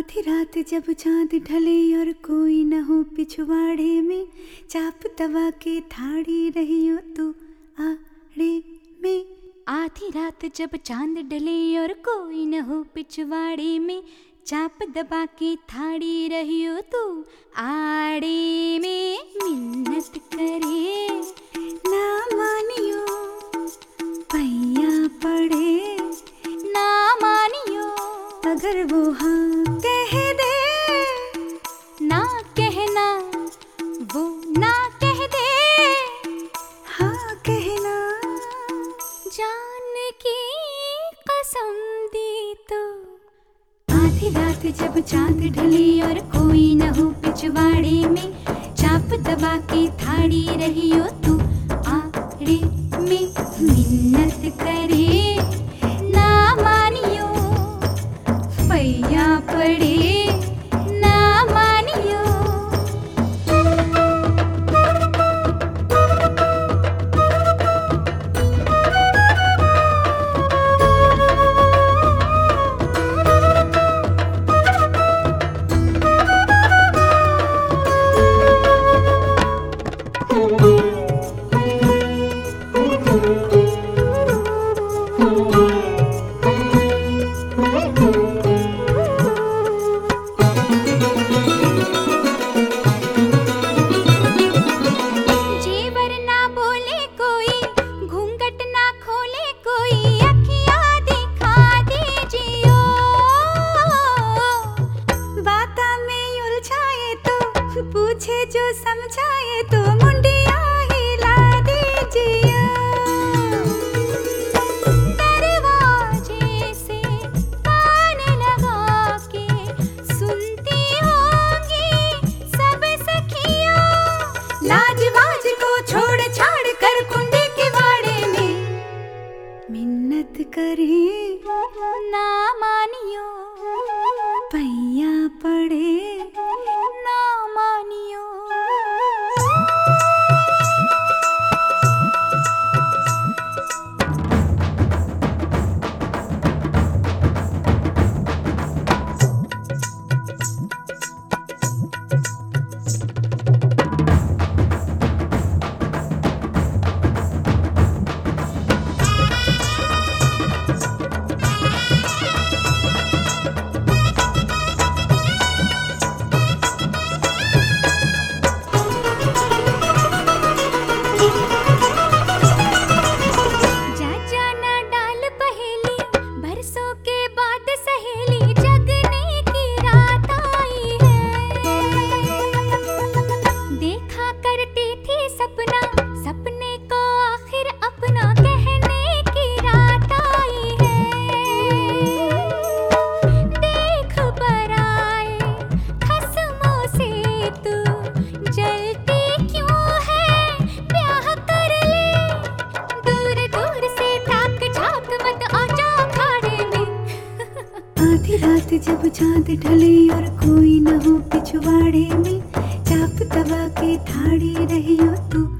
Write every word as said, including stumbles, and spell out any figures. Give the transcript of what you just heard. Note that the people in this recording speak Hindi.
आधी रात जब चांद ढले और कोई न हो पिछवाड़े में, चाप दबा के थाड़ी रही हो तू आड़े में। आधी रात जब चांद डले और कोई न हो पिछवाड़े में, चाप दबा के थाड़ी रही हो तू आड़े में। मिन्नत करे ना मानियो पैया पड़े, ना मानियो अगर वो हाँ कह दे, ना कहना वो ना कह दे, हाँ कहना। जान की कसम दी तो। आधी रात जब चांद ढले और कोई न हो पिछवाड़े में, चाप दबा के थाड़ी रही हो तू आड़े में। मिन्नत करे ना मानियो पैया पड़े, ना मानियो। पूछे जो समझाए तो मुंडिया हिला दीजिए। दरवाजे से कान लगा के सुनती होंगी सब सखियां, लाज बाज को छोड़ छाड़ कर कुंडे के वाड़े में। मिन्नत करे ना मानियो पैया पड़े, ना मानियो। आधी रात जब चांद ढले और कोई न हो पिछवाड़े में, चाप दबा के थाड़ी रही हो तू